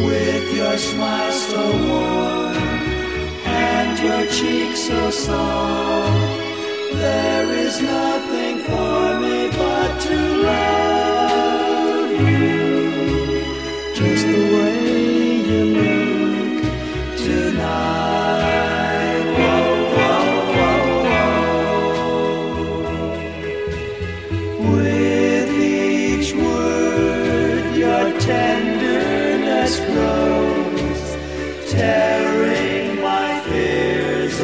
with your smile so warm and your cheek so soft. There is nothing for me but to love you, just the way you look tonight. Whoa, whoa, whoa, whoa. With each word your tenderness grows, tearing my fears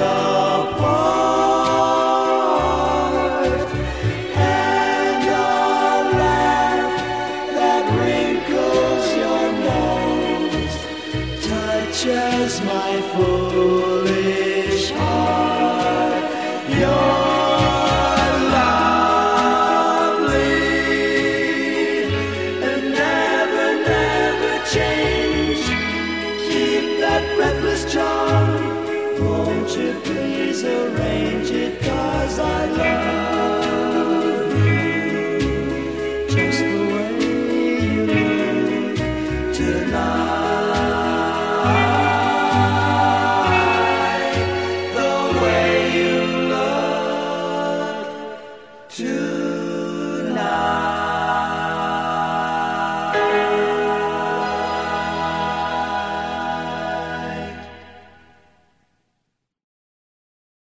apart. And a laugh that wrinkles your nose touches my foolish heart. You're lovely and never, never change. Keep that breathless charm. Won't you please arrange it, 'cause I love you, just the way you look tonight.